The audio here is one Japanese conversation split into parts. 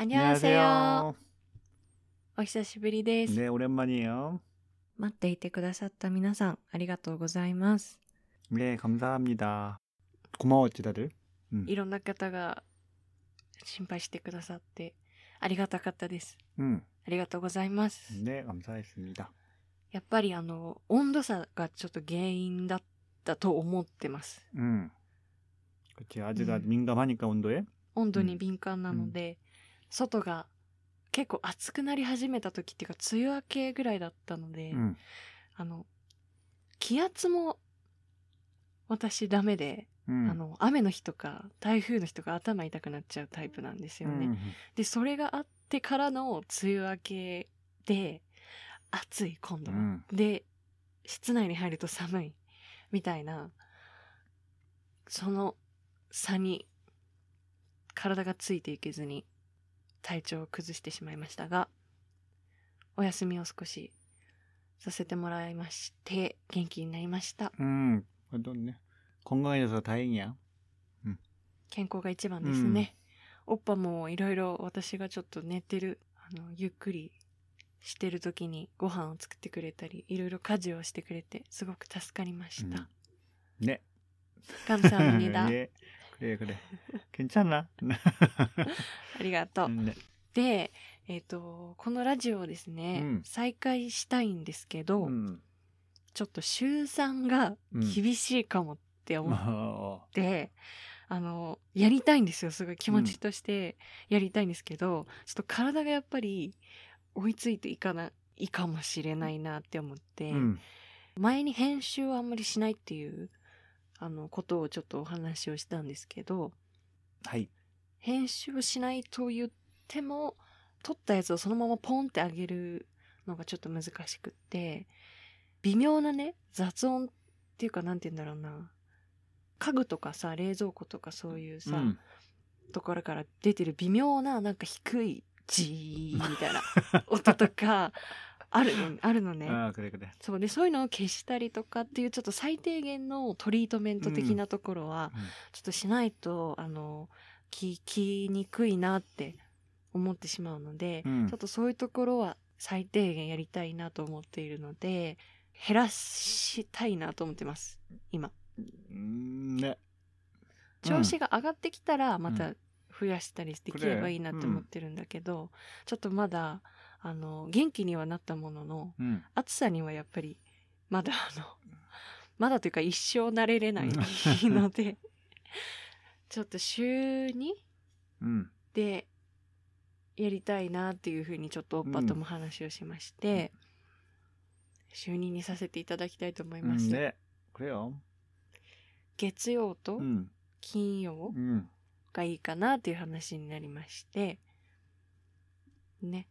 안녕하세요. 안녕하세요. お久しぶりです。 네, 오랜만이에요. 待っていてくださった皆さん、ありがとうございます。 네, 감사합니다. 고마웠지, 다들. いろんな方が心配してくださってありがたかったです。 음. ありがとうございます。 네, 감사했습니다. やっぱり温度差がちょっと原因だったと思ってます。 그치, 아직 민감하니까 온도에. 温度に敏感なので、外が結構暑くなり始めた時っていうか梅雨明けぐらいだったので、気圧も私ダメで、雨の日とか台風の日とか頭痛くなっちゃうタイプなんですよね。でそれがあってからの梅雨明けで暑い今度は、で室内に入ると寒いみたいな、その差に体がついていけずに体調を崩してしまいましたが、お休みを少しさせてもらいまして元気になりました。 그래도 네, 건강해져서 다행이야. 健康が一番ですね。おっぱもいろいろ私がちょっと寝てるゆっくりしてる時にご飯を作ってくれたり、いろいろ家事をしてくれてすごく助かりました。 네. 감사합니다. 예. 그래. 괜찮아. ありがとう。 네. で、このラジオをですね、再開したいんですけど、ちょっと週3が厳しいかもって思って、やりたいんですよ。すごい気持ちとしてやりたいんですけど、ちょっと体がやっぱり追いついていかないかもしれないなって思って、前に編集をあんまりしないっていうことをちょっとお話をしたんですけど、 はい、 編集をしないと言っても撮ったやつをそのままポンってあげるのがちょっと難しくって、微妙なね雑音っていうか、なんて言うんだろうな、家具とかさ、冷蔵庫とかそういうさ、ところから出てる微妙ななんか低いジーみたいな音とかあるのね。 그래. そうで、そういうのを消したりとかっていうちょっと最低限のトリートメント的なところはちょっとしないと聞きにくいなって思ってしまうので、ちょっとそういうところは最低限やりたいなと思っているので、減らしたいなと思ってます今。 ね。 調子が上がってきたらまた増やしたりできればいいなって思ってるんだけど、ちょっとまだ元気にはなったものの、暑さにはやっぱりまだまだというか一生慣れれないのでちょっと週2、でやりたいなっていうふうにちょっとおっぱとも話をしまして、週2にさせていただきたいと思います。 ね、그래요。 月曜と金曜がいいかなっていう話になりましてね。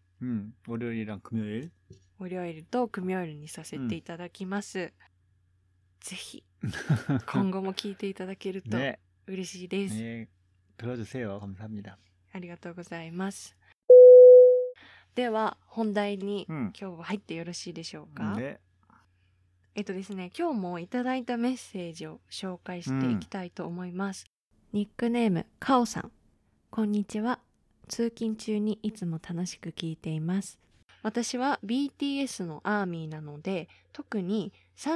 월요일이랑 금요일。 월요일と금요일にさせていただきます。ぜひ今後も聞いていただけると嬉しいです。 ね、들어주세요。감사합니다。 ありがとうございます。では本題に今日は入ってよろしいでしょうか。ですね、今日もいただいたメッセージを紹介していきたいと思います。ニックネームカオさん、こんにちは。通勤中にいつも楽しく聞いています。私は BTS のアーミーなので、特に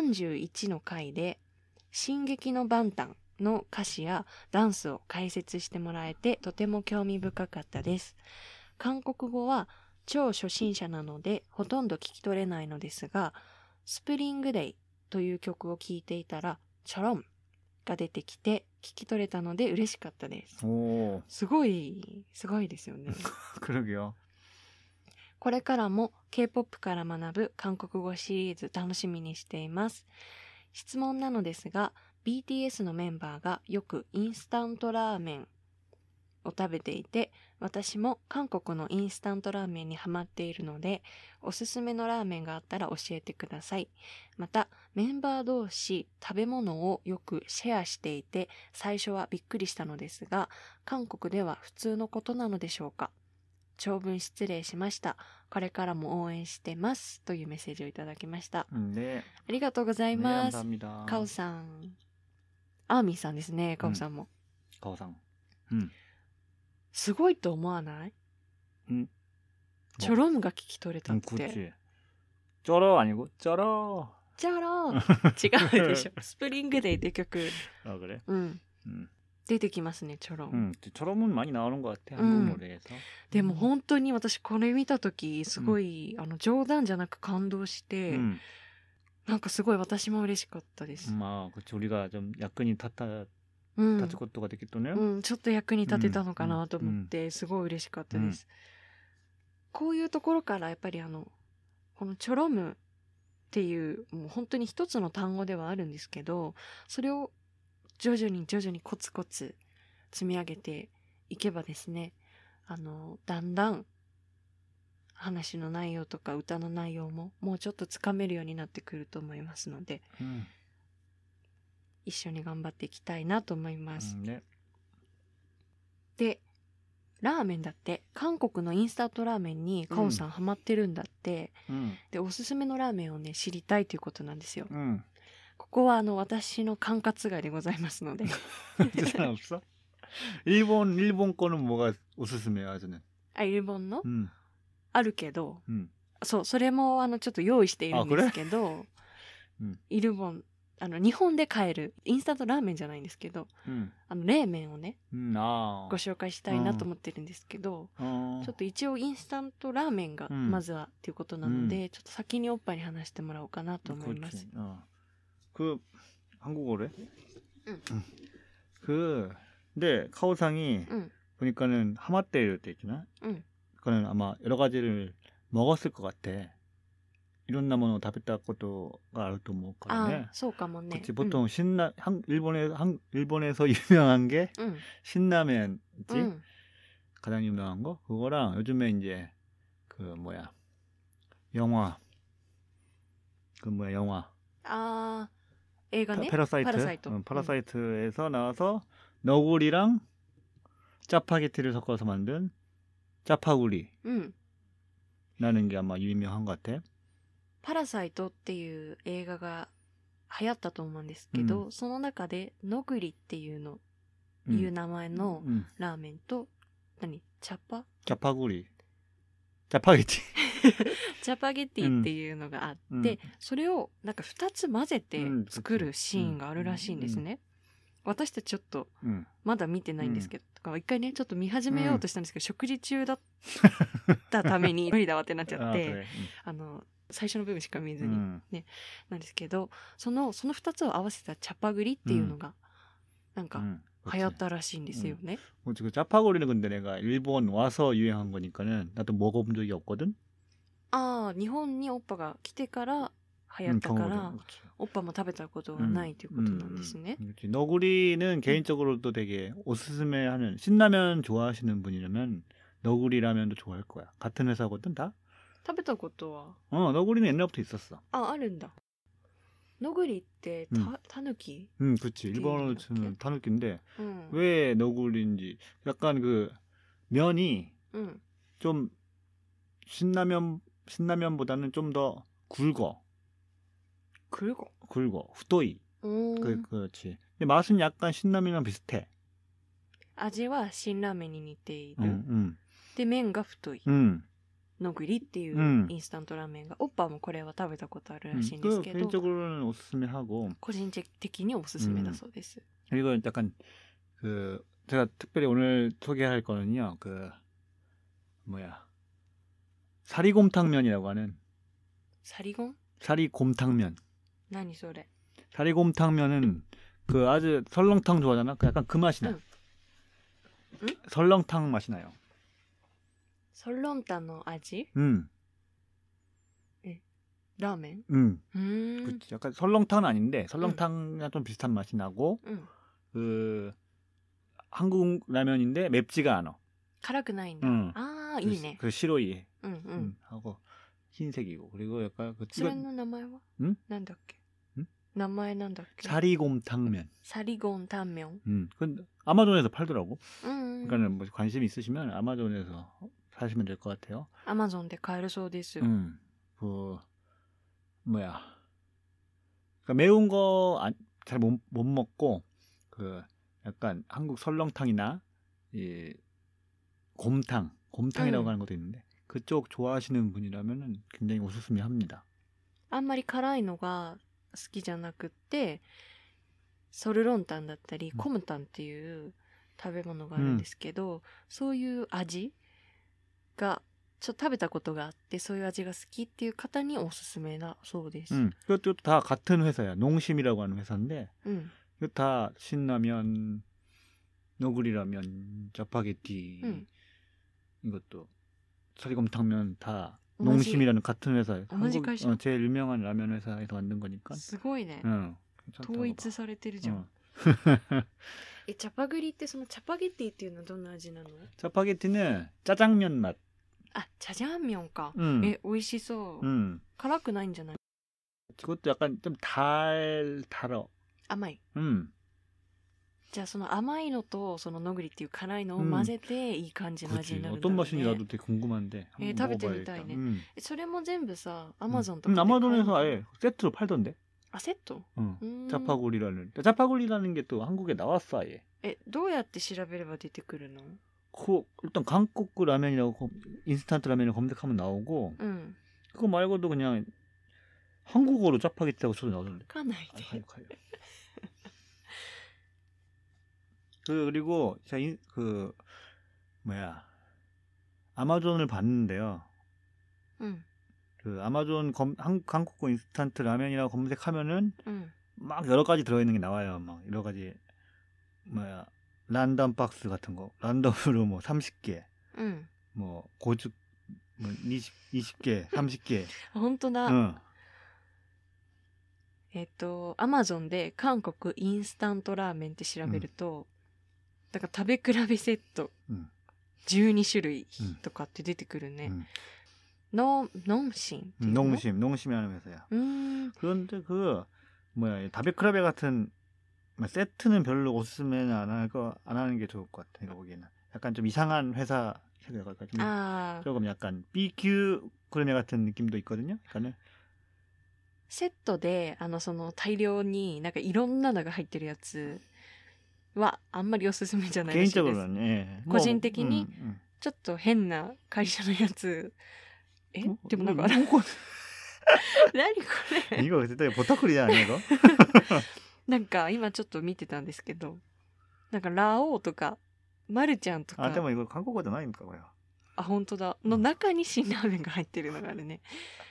31の回で進撃のバンタンの歌詞やダンスを解説してもらえてとても興味深かったです。韓国語は超初心者なのでほとんど聞き取れないのですが、スプリングデイという曲を聴いていたらチョロンが出てきて聞き取れたので嬉しかったです。すごいですよね。 그러게요。 これからも K-POP から学ぶ韓国語シリーズ楽しみにしています。質問なのですが、 BTS のメンバーがよくインスタントラーメンを食べていて、私も韓国のインスタントラーメンにハマっているので、おすすめのラーメンがあったら教えてください。またメンバー同士食べ物をよくシェアしていて、最初はびっくりしたのですが、韓国では普通のことなのでしょうか。長文失礼しました。これからも応援してますというメッセージをいただきました。 ね、 ありがとうございます。カオね、 さん、アーミーさんですね。カオさんも、 カオさん、 すごいと思わない？ 뭐. 저럼가 聞き取れたって。 그렇지. 쩔어 아니고 쩔어. 쩔어. 違うでしょ。スプリングデイって曲。 아 그래? 出てきますね、저럼. 저럼은 많이 나오는 것 같아. 한국 노래에서. でも本当に私これ見た時すごい、冗談じゃなく感動して、なんかすごい私も嬉しかったです。 まあ、그렇지. 우리가 좀 약간이立つことができるとね。 ちょっと役に立てたのかなと思ってすごい嬉しかったです。こういうところからやっぱりこのチョロムっていうもう本当に一つの単語ではあるんですけど、それを徐々にコツコツ積み上げていけばですね、だんだん話の内容とか歌の内容ももうちょっとつかめるようになってくると思いますので、一緒に頑張っていきたいなと思います。で、ラーメンだって韓国のインスタントラーメンにカオさんハマってるんだって、でおすすめのラーメンをね知りたいということなんですよ。ここは私の管轄外でございますので。 없어? 일본 거는 뭐가 오스스메야 저는. 日本の、あるけど、そう、それもちょっと用意しているんですけど、日本で買えるインスタントラーメンじゃないんですけど、冷麺をね、ご紹介したいなと思ってるんですけど、ちょっと一応インスタントラーメンがまずはっていうことなので、ちょっと先におっぱいに話してもらおうかなと思います。 한국어래? 근데 카오상이 보니까는 하마떼를 때 있잖아. 그거는 아마 여러 가지를 먹었을 것 같아. 이런 나무는 다베타 것도가 알을 또 먹을 거네. そうかもね. 그치, 보통 일본에서 유명한 게 신라면 있지. 가장 유명한 거 그거랑 요즘에 이제 영화映画ね. 파라사이트에서 나와서 너구리랑 짜파게티를 섞어서 만든 짜파구리. 라는 게 아마 유명한 것 같아. パラサイトっていう映画が流行ったと思うんですけど、その中でのぐりっていう名前のラーメンと、チャパグリチャパゲティチャパゲティっていうのがあって、それをなんか2つ混ぜて作るシーンがあるらしいんですね。私たちちょっとまだ見てないんですけど、一回ねちょっと見始めようとしたんですけど、食事中だったために無理だわってなっちゃって、最初の部分しか見ずにね、なんですけど、その2つを合わせたチャパグリっていうのがなんか流行ったらしいんですよね。짜파구리는 근데 내가 일본 와서 유행한 거니까는 나도 먹어본 적이 없거든. 日本にオッパが来てから流行ったから、オッパも食べたことがないということなんですね。너구리는 개인적으로도 되게 오스스메하는, 신라면 좋아하시는 분이라면 너구리 라면도 좋아할 거야. 같은 회사거든 다. 食べたことは? 너구리는 옛날부터 있었어. あるんだ. 너구리ってタヌキ? 그치. 일본어로 치는 타누키인데 왜 너구리인지 약간 그 면이 좀 신라면보다는 좀 더 굵어. 후토이. 그렇지. 근데 맛은 약간 신라면이랑 비슷해. 味は辛ラーメンに似ている。で、麺が太い。のぐりっていうインスタントラーメンが、オッパもこれは食べたことあるらしいんですけど、개인적으로는 오스스메하고個人的におすすめだそうです。 그리고 약간 제가 특별히 오늘 소개할 거는요, 사리곰탕면이라고 하는. 사리곰? 사리곰탕면. 何それ? 사리곰탕면은 아주 설렁탕 좋아하잖아. 약간 그 맛이 나. 설렁탕 맛이 나요. 설렁탕의 맛이? 라멘? 그치. 약간 설렁탕은 아닌데 설렁탕이랑 좀 비슷한 맛이 나고, 한국 라면인데 맵지가 않아. 辛くないんだ.いいね. 시로이 하고 흰색이고, 그리고 약간 그名前は? なんだっけ? 名前なんだっけ? 사리곰탕면. 사리곰탕면. 근데 아마존에서 팔더라고. 그러니까 뭐 관심 있으시면 아마존에서 사시면 될 것 같아요. 아마존에 買えるそうです. 그러니까 매운 거 잘 못 먹고, 약간 한국 설렁탕이나 곰탕 곰탕이라고 하는 것도 있는데 그쪽 좋아하시는 분이라면은 굉장히 오스스메합니다. あんまり辛いのが好きじゃなくって、ソルロンタンだったり、コムタンっていう食べ物があるんですけど、そういう味がちょっと食べたことがあって、そういう味が好きっていう方におすすめだそうです。 그것도 다 같은 회사야. 농심이라고 하는 회사인데, 이거 다 신라면, 너구리라면, 짜파게티, 이것도 사리곰탕면 다 농심이라는 같은 회사예요. 한국 제일 유명한 라면 회사에서 만든 거니까. すごいね。統一されてるじゃん。チャパグリってそのチャパゲティっていうのはどんな味なの？ 짜파게티는 짜장면 맛. 아, 짜장면か.美味しそう. 辛くないんじゃない? 그것도 약간 좀 달어. 甘い. じゃあその甘いのとそののぐりっていう辛いのを混ぜていい感じの味になるんだろうね。 어떤 맛인지 나도 되게 궁금한데. 食べてみたいね。それも全部さ、아마존とかで。 아마존에서 아예 세트로 팔던데. 아, 세트? 짜파구리라는 게 또 한국에 나왔어 아예. どうやって調べれば出てくるの? 일단韓国 라면이라고 인스턴트 라면을 검색하면 나오고. 그거 말고도 그냥 한국어로 짜파게티라고 쳐도 나오던데. 가나이. 그리고 제가 아마존을 봤는데요. 그 아마존 한국어 인스턴트 라면이라고 검색하면은 막 여러 가지 들어있는 게 나와요. 막 여러 가지 랜덤 박스 같은 거, 랜덤으로 뭐 30개, 뭐 고주 뭐 20개, 30개. 本当だ。Amazon で韓国インスタントラーメンって調べると、だから食べ比べセット12種類とかって出てくるね。 농심이라는 회사야. 그런데 다베크라베 같은 세트는 별로 오스스메는 안 하는 게 좋을 것 같아. 이거 보기에는 약간 좀 이상한 회사 조금 약간 BQ 그루메 같은 느낌도 있거든요. 그러니까는 セットでその大量になんかいろんなのが入ってるやつはあんまりおすすめじゃないらしいです。 개인적으로는 예. 個人的にちょっと変な会社のやつ。でもなんか何これ。 이거絶対ぼったくりじゃないの？ なんか今ちょっと見てたんですけど、なんかラオウとかマルちゃんとか。 でも이거韓国語じゃないんかこれ。 本当だ。の中に辛ラーメンが入ってるのがあるね。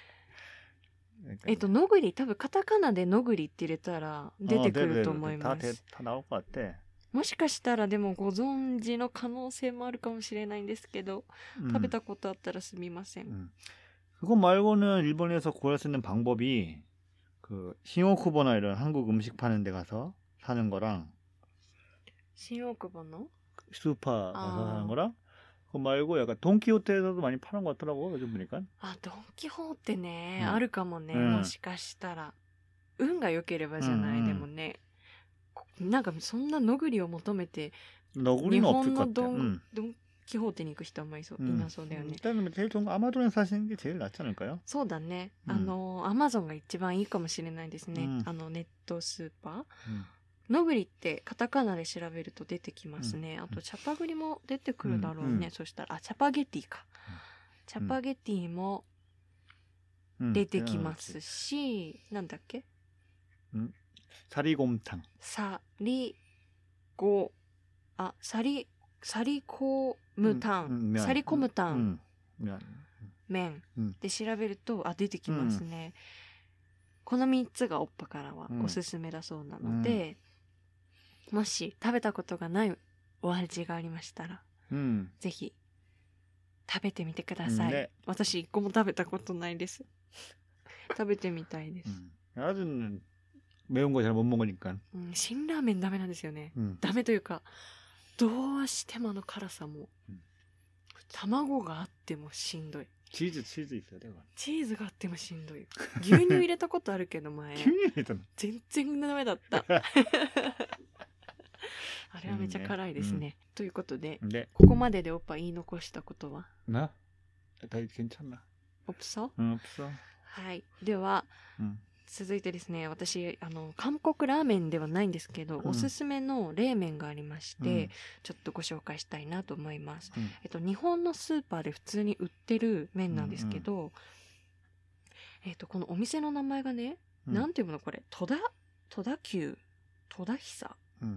のぐり、多分カタカナでのぐりって入れたら出てくると思います。もしかしたらでもご存知の可能性もあるかもしれないんですけど、食べたことあったらすみません。 그거 말고는 일본에서 구할 수 있는 방법이 신호쿠보나 이런 한국 음식 파는 데 가서 사는 거랑 신호쿠보나? 슈퍼 가서 사는 거랑 그거 말고 약간 돈키호테에서도 많이 파는 것 같더라고 요즘 보니까. 돈키호테ね、あるかもね、もしかしたら運が良ければじゃない、でもね、なんかそんなのぐりを求めて日本のドンキホーテに行く人はあんまりいなそうだよね。 일단은 제일 좋은 거 아마존에서 사시는 게 제일 낫지 않을까요? そうだね。아마존が一番いいかもしれないですね。ネットスーパー。のぐりってカタカナで調べると出てきますね。あとチャパグリも出てくるだろうね。そしたらチャパゲティか。チャパゲティも出てきますし、なんだっけ？ 사리곰탕. 사리코무탕麺で調べると出てきますね。この3つがオッパからはおすすめだそうなので、もし食べたことがないお味がありましたら、ぜひ食べてみてください。私1個も食べたことないです。食べてみたいです。 아주는 매운 거 잘 못 먹으니까. 辛ラーメンダメなんですよね。ダメというか、どうしても辛さも卵があってもしんどい。 치즈 있어요. 내가. チーズがあってもしんどい。牛乳入れたことあるけど前。 牛乳入れたの？ 全然ダメだった。あれはめちゃ辛いですね。ということで、ここまででおっぱ言い残したことは？ 나? 다 괜찮나? 없어? 없어. はい。では、 続いてですね、私韓国ラーメンではないんですけど、おすすめの冷麺がありまして、ちょっとご紹介したいなと思います。日本のスーパーで普通に売ってる麺なんですけど、このお店の名前がね、なんていうのこれ、戸田久久、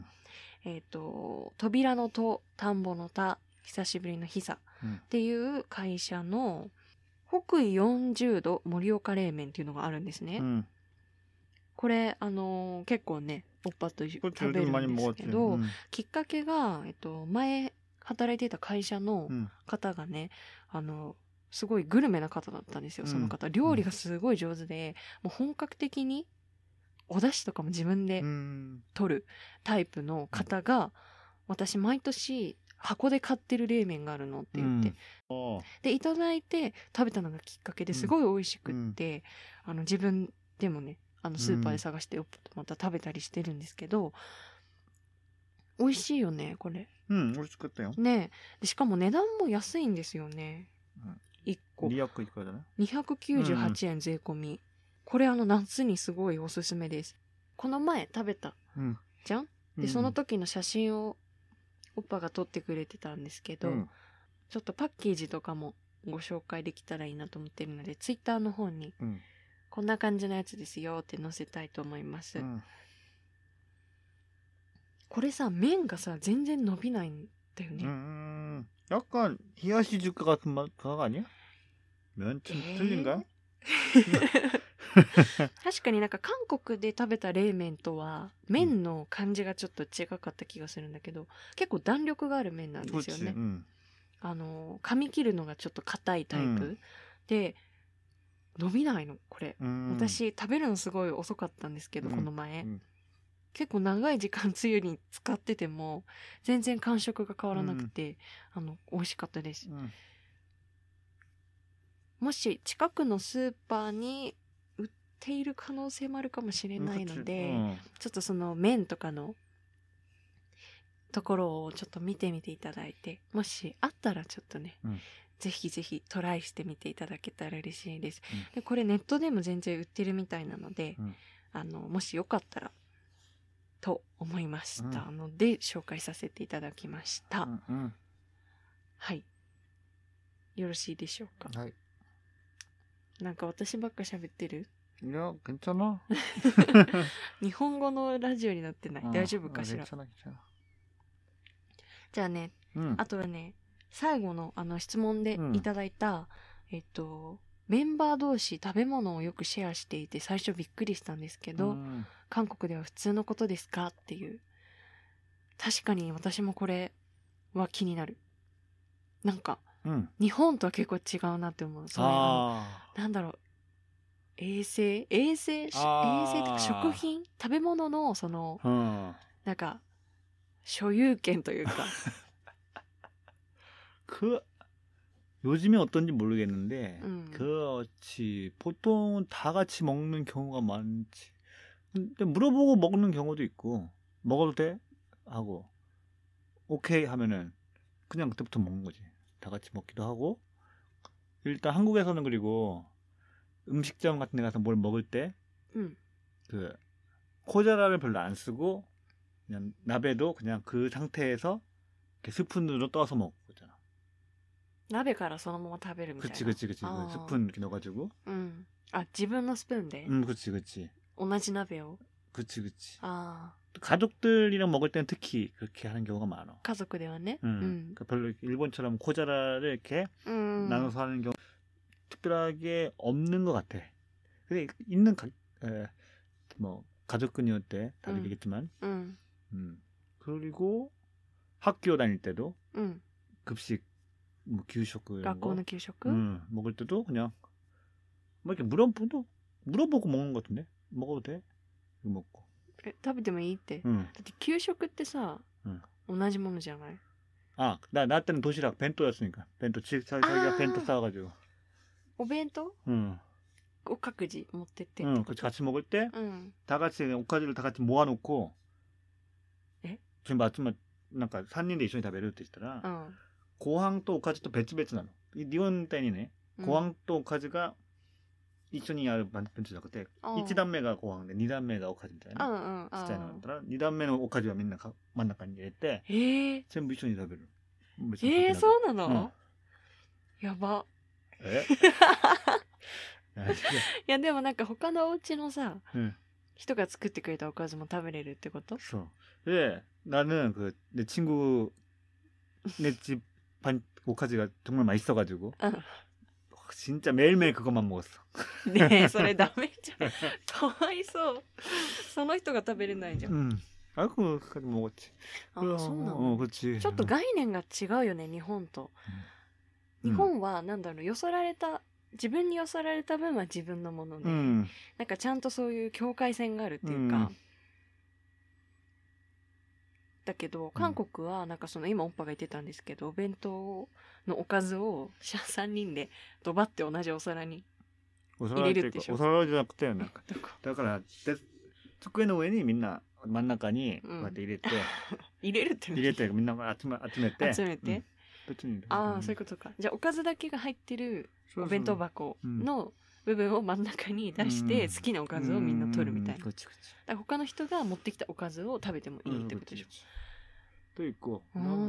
扉の戸、田んぼの田、久しぶりの久っていう会社の北緯40度盛岡冷麺っていうのがあるんですね。これ結構ねおっぱと食べるんですけど、きっかけが前働いていた会社の方がね、すごいグルメな方だったんですよ。その方料理がすごい上手で、もう本格的にお出汁とかも自分で取るタイプの方が、私毎年箱で買ってる冷麺があるのって言って、でいただいて食べたのがきっかけですごい美味しくって、自分でもねスーパーで探してまた食べたりしてるんですけど、美味しいよねこれ。 美味しかったよね。でしかも値段も安いんですよね。1個298円税込み。これ夏にすごいおすすめです。この前食べたじゃん。でその時の写真をおっぱが撮ってくれてたんですけど、ちょっとパッケージとかもご紹介できたらいいなと思ってるので、ツイッターの方にこんな感じのやつですよって載せたいと思います。これさ、麺がさ全然伸びないんだよね。 약간 히야시즈카 같은 맛 그거 아니야? 면 틀린가? 確かになんか韓国で食べた冷麺とは麺の感じがちょっと違かった気がするんだけど、結構弾力がある麺なんですよね。噛み切るのがちょっと硬いタイプ、で伸びないのこれ。私食べるのすごい遅かったんですけど、この前、結構長い時間つゆに使ってても全然感触が変わらなくて、美味しかったです。もし近くのスーパーに売っている可能性もあるかもしれないので、ちょっとその麺とかのところをちょっと見てみていただいて、もしあったらちょっとね、ぜひぜひトライしてみていただけたら嬉しいです。でこれネットでも全然売ってるみたいなので、もしよかったらと思いましたので、紹介させていただきました。はい、よろしいでしょうか。はい。なんか私ばっか喋ってる？ いや、괜찮아。 日本語のラジオになってない？大丈夫かしら？じゃあね、あとはね、最後の質問でいただいた、メンバー同士食べ物をよくシェアしていて最初びっくりしたんですけど、韓国では普通のことですかっていう。確かに私もこれは気になる。なんか、日本とは結構違うなって思う。そういうなんだろう、衛生っていうか食品、食べ物のその、なんか所有権というか。 요즘에 어떤지 모르겠는데 그렇지 보통은 다 같이 먹는 경우가 많지. 근데 물어보고 먹는 경우도 있고 먹어도 돼? 하고 오케이 하면은 그냥 그때부터 먹는 거지. 다 같이 먹기도 하고. 일단 한국에서는 그리고 음식점 같은 데 가서 뭘 먹을 때 그 코자라를 별로 안 쓰고 그냥 나베도 그냥 그 상태에서 이렇게 스푼으로 떠서 먹잖아. 鍋からそのまま食べるみたいな。 그치. 스푼 이렇게 넣어가지고. 自分のスプーンで? 그치. 同じ鍋を? 그치. 가족들이랑 먹을 때는 특히 그렇게 하는 경우가 많아. 家族ではね. 그러니까 별로 일본처럼 코자라를 이렇게 나눠서 하는 경우 특별하게 없는 것 같아. 근데 있는 뭐 가족근이올 때 다르겠지만. 그리고 학교 다닐 때도 급식 뭐給食 이런 거. 学校の給食? 먹을 때도 그냥 뭐 이렇게 물어보고 먹는 것 같은데. 먹어도 돼? 이거 먹고. 食べてもいいって。だって給食ってさ、同じものじゃない? 아, 나 때는 도시락 벤토였으니까. 벤토 자기가 벤토 싸가지고. お弁当?各自持ってって。 같이 먹을 때, 다 같이 오카즈를 다 같이 모아놓고. 지금 아침에 なんか3人で一緒に食べるって言ったら、ご飯とおかずと別々なの。日本みたいにね、ご飯とおかずが一緒にやる弁当じゃなくて、1段目がご飯で2段目がおかずみたいな。ちっちゃいのだったら、2段目のおかずはみんな真ん中に入れて、全部一緒に食べる。 そうなの、やば。いやでもなんか他のお家のさ、人が作ってくれたおかずも食べれるってこと？ そう。で、나는 내 친구 내 집 오카지가 정말 맛있어가지고 진짜 매일매일 그것만 먹었어. ねえ、それダメじゃん。かわいそう。その人が食べれないじゃん。 あ、그거까지 먹었지. あ、そうなの。 그렇지. ちょっと概念が違うよね、日本と。日本はなんだろう、自分によそられた分は自分のもので、なんかちゃんとそういう境界線があるっていうか、だけど韓国はなんかその今オッパが言ってたんですけど、お弁当のおかずを3人でドバって同じお皿に入れるでしょ。 お皿じゃなくてなんかだから机の上にみんな真ん中にこうやって入れて入れてみんな集めて、 別にそういうことか。じゃあおかずだけが入ってるお弁当箱の部分を真ん中に出して好きなおかずをみんな取るみたいな。だから他の人が持ってきたおかずを食べてもいいってことでしょ。 또 있고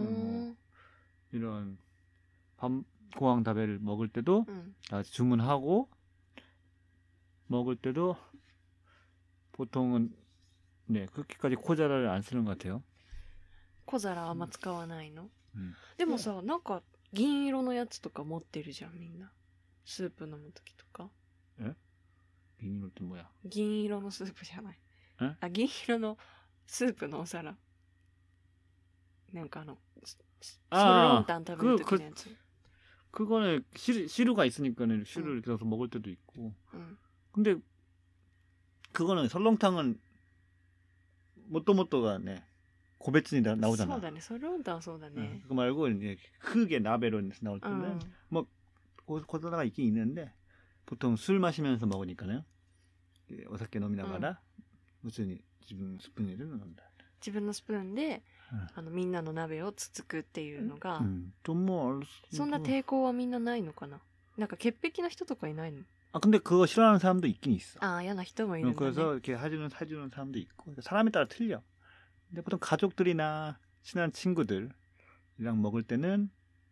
이런 공항 다배를 먹을 때도 주문하고 먹을 때도 보통은 네 그렇게까지 코자라를 안 쓰는 것 같아요. 小皿あんま使わないの？でもさ、なんか銀色のやつとか持ってるじゃんみんな。スープ飲む時とか。 銀色って뭐야？ 銀色のスープじゃない。銀色のスープのお皿。なんかソルンタン食べる時のやつ。 그거는 시루가 있으니까는 시루를 들어서 먹을 때도 있고. 근데 그거는 설렁탕은 모토모토가 네 고배진이 나오잖아. そうだね。ソルンタンはそうだね。 그거 말고 이제 크게 나베로 나올 때는 뭐 코다가 있긴 있는데 보통 술 마시면서 먹으니까요. 오사케飲みながら 무슨 지금 스푼으로 넣는다. 自分のスプーンでみんなの鍋をつつくっていうのが、そんな抵抗はみんなないのかな。なんか潔癖な人とかいないの？ 근데 그거 싫어하는 사람도 있긴 있어. 嫌な人もいるんだね。 그래서 이렇게 해주는 사람도 있고 사람에 따라 틀려. 근데 보통 가족들이나 친한 친구들이랑 먹을 때는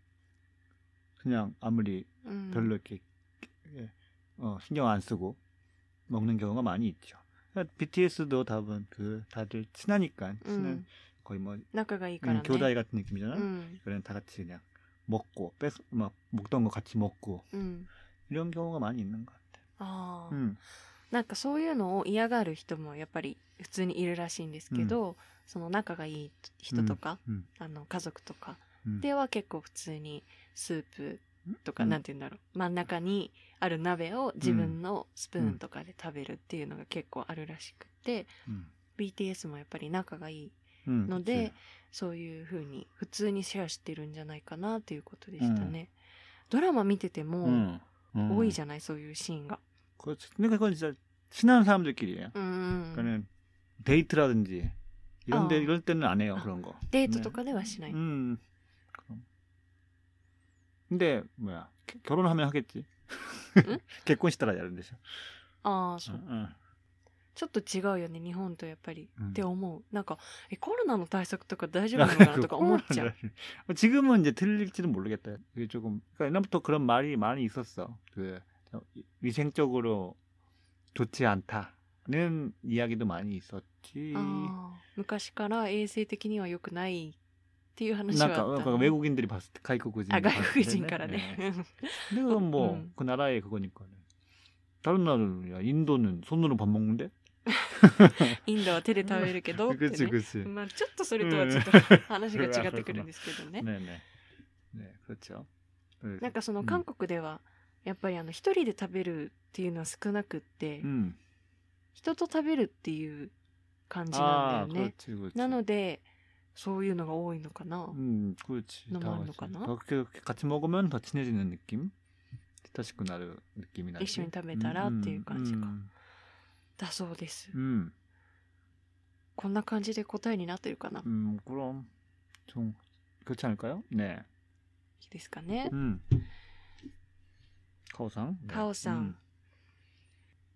그냥 아무리 별로 이렇게 신경 안 쓰고 먹는 경우가 많이 있죠. BTS도 다들 친하니까 거의 뭐 仲がいいからね. 교다이 같은 느낌이잖아. 그냥 다 같이 그냥 먹고 막 먹던 거 같이 먹고 이런 경우가 많이 있는 것 같아. なんかそういうのを嫌がる人もやっぱり普通にいるらしいんですけど、その仲がいい人とか、家族とかでは結構普通にスープとか、なんて言うんだろう、真ん中にある鍋を自分のスプーンとかで食べるっていうのが結構あるらしくて、BTS もやっぱり仲がいいので、そういう風に普通にシェアしてるんじゃないかなっていうことでしたね。ドラマ見てても多いじゃない、そういうシーンが。 그렇지. 근데 그건 진짜 친한 사람들끼리예요. 그러니까는 데이트라든지 이럴 때는 안 해요. 그런 거. 데이트 とかではしない。 그럼. 근데 뭐야? 결혼하면 하겠지. 결혼시다가 야른데죠. そう。ちょっと違うよね、日本とやっぱりって思う。なんかコロナの対策とか大丈夫なのかなとか思っちゃう。 지금은 이제 틀릴지는 모르겠다. 그게 조금 그러니까 옛날부터 그런 말이 많이 있었어. 위생적으로 좋지 않다는 이야기도 많이 있었지. 昔から衛生的には良くないっていう話はあった。 그러니까 외국인들이 봤을 때 外国人からね. 근데 그건 뭐 그 나라의 그거니까. 다른 나라는 인도는 손으로 밥 먹는데? インドは手で食べるけどってね。 그치. まあちょっとそれとはちょっと話が違ってくるんですけどね。 네, 그렇죠. なんかその韓国ではやっぱり一人で食べるっていうのは少なくって、人と食べるっていう感じなんだよね。 그렇지. なのでそういうのが多いのかな。 그렇지. のもあるのかな。 그렇게 같이 먹으면 더 친해지는 느낌?親しくなる 느낌이 나지. 一緒に食べたらっていう感じか。だそうです。こんな感じで答えになってるかな。 그럼 좀 그렇지 않을까요? 네. いいですかね。 카오さん。 カオさん。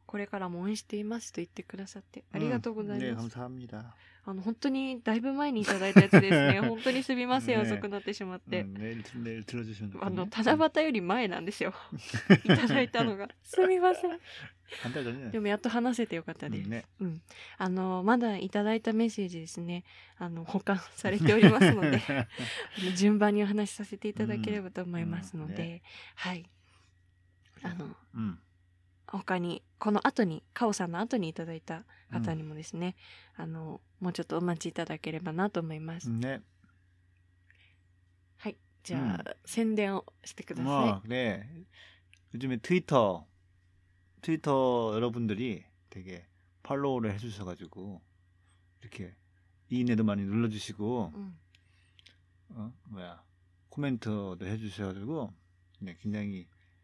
これからも応援していますと言ってくださってありがとうございます。 감사합니다。 本当にだいぶ前にいただいたやつですね。本当にすみません、遅くなってしまって。 내일 들어주시면 七夕より前なんですよ。いただいたのが。すみません。でもやっと話せてよかったです。まだいただいたメッセージですね。保管されておりますので、順番にお話しさせていただければと思いますので、はい。他にこの後にカオさんの後にいただいた方にもですね、もうちょっとお待ちいただければなと思います。 ね。 はい。じゃあ、宣伝をしてください。 네. 요즘에 트위터 여러분들이 되게 팔로우를 해주셔가지고 이렇게 이인에도 많이 눌러주시고 코멘트도 해주셔가지고 네, 굉장히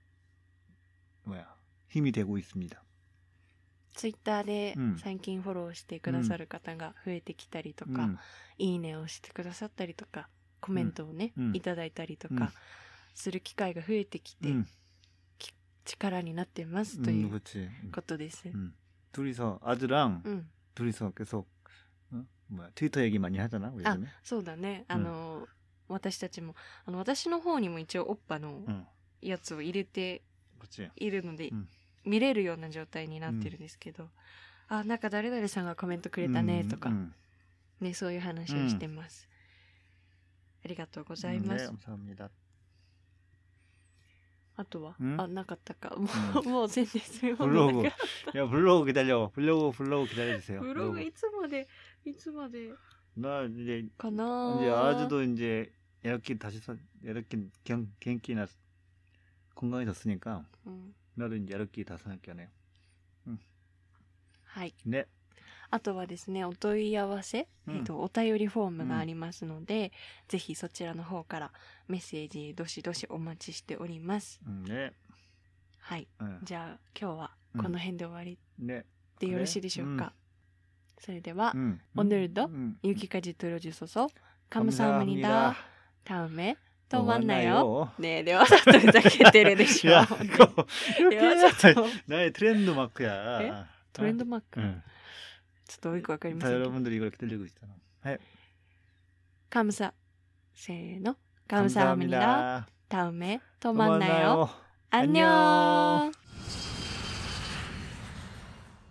힘이 되고 있습니다. ツイッターで最近フォローしてくださる方が増えてきたりとか、いいねをしてくださったりとか、コメントをね、いただいたりとかする機会が増えてきて、力になってますということです。 둘이서 아주랑 둘이서 계속 트위터 얘기 많이 하잖아. そうだね。私たちも私の方にも一応オッパのやつを入れているので、見れるような状態になってるんですけど、なんか誰々さんがコメントくれたねとか、ね、そういう話をしてます。ありがとうございます。あとはなかったか。もう全然すみません。 블로그 기다려. 블로그 기다려주세요. 블로그いつまで 나 이제 가나. 이제 아주도 이제 이렇게 genki 건강해졌으니까 나도 이제 이렇게 다시 할게요. はい。 ね。 あとはですね、お問い合わせ、お便りフォームがありますので、ぜひそちらの方からメッセージどしどしお待ちしております。 ね。 はい。じゃあ今日はこの辺で終わりでよろしいでしょうか。それでは、오늘도 유기까지 들어주셔서 감사합니다. 다음에 또 만나요. 네, ではちょっとふざけてるでしょ。 ではちょっと나의 트렌드 마크야. 트렌드 마크. ちょっとよくわかりませんけど。 여러분들이 이걸 들리고 있잖아. 네. せーの. 감사합니다. 다음에 또 만나요. 안녕.